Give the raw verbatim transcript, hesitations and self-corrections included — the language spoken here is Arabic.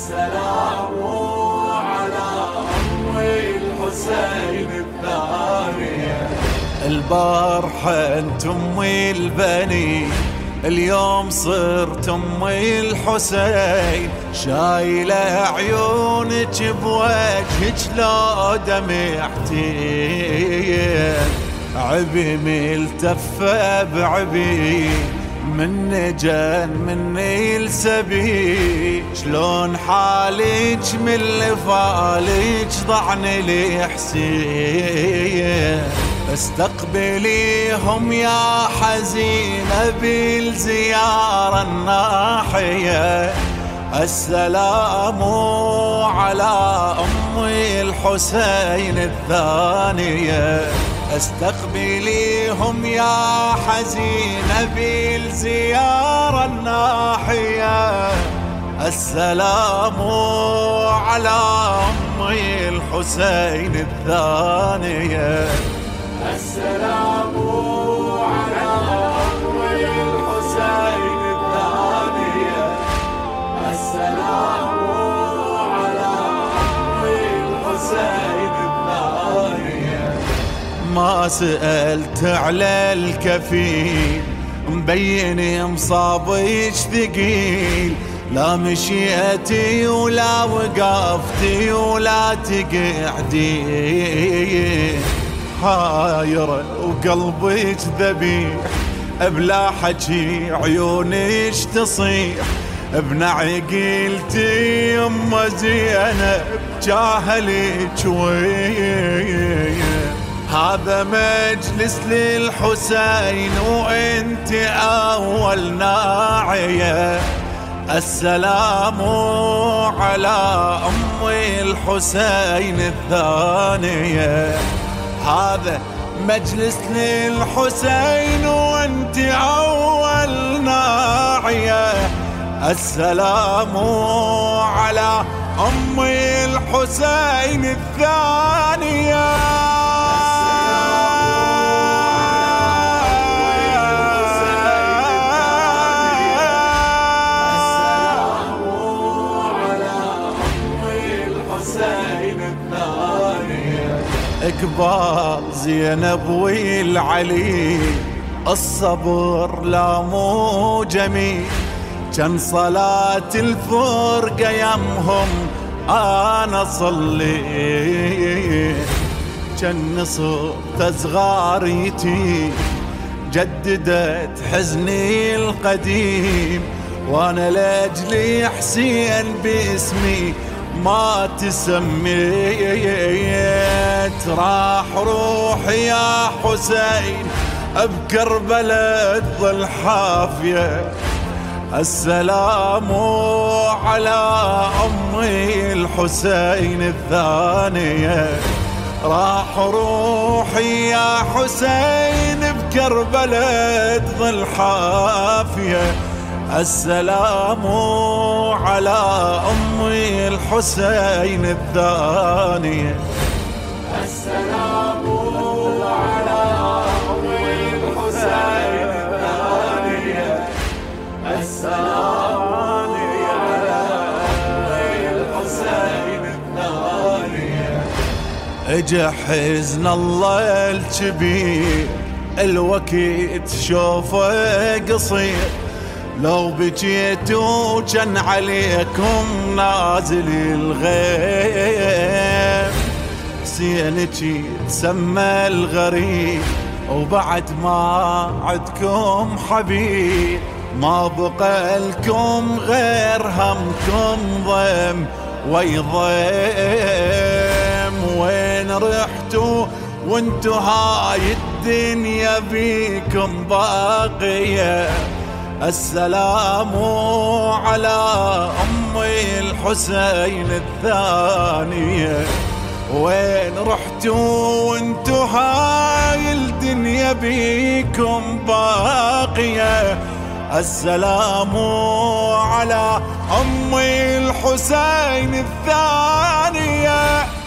السلام على أم الحسين الثانية. البارحة انت امي البني، اليوم صرت امي الحسين. شايلة عيونك بوجهك لو دمعتي، عبي ملتفة بعبي من جن مني السبي. شلون حالك من اللي فالك ضعني لي حسين. استقبليهم يا حزينة بالزيارة الناحية. السلام على أمي الحسين الثانية. استقبليهم يا حزينة بالزيارة الناحية. السلام على أمي الحسين الثانية. السلام على أمي الحسين الثانية. السلام على أمي الحسين الثانية. ما سألت على الكفيل، مبين مصابك ثقيل. لا مشيتي ولا وقفتي ولا تقعدي، حايرة وقلبك ذبيح بلا حكي عيونك تصيح. ابن عقيلتي يما زينب جاهلك ويه. هذا مجلس للحسين وانت اول ناعية. السلام على أمي الحسين الثانية. هذا مجلس للحسين وانت أول ناعية. السلام على أمي الحسين الثانية. إقبال زينب والعلي، الصبر لا مو جميل. كان صلاة الفرقة يمهم أنا صلي. كان صوت صغاريتي جددت حزني القديم. وانا لاجلي حسين باسمي ما تسميت. راح روحي يا حسين بكربلاء تظل حافية. السلام على أمي الحسين الثانية. راح روحي يا حسين بكربلاء تظل حافية. السلام على أمي الحسين الثانية. السلام على أمي الحسين الثانية. السلام على أمي الحسين الثانية. اجا حزن الله الكبير، الوقت شوفه قصير. لو بجيتوا كان عليكم نازل الغيب. حسينك تسمى الغريب وبعد ما عدكم حبيب. ما بقى لكم غير همكم ضيم ويضيم. وين رحتوا وانتو هاي الدنيا بيكم باقية. السلام على أمي الحسين الثانية. وين رحتوا وانتو هاي الدنيا بيكم باقية. السلام على أمي الحسين الثانية.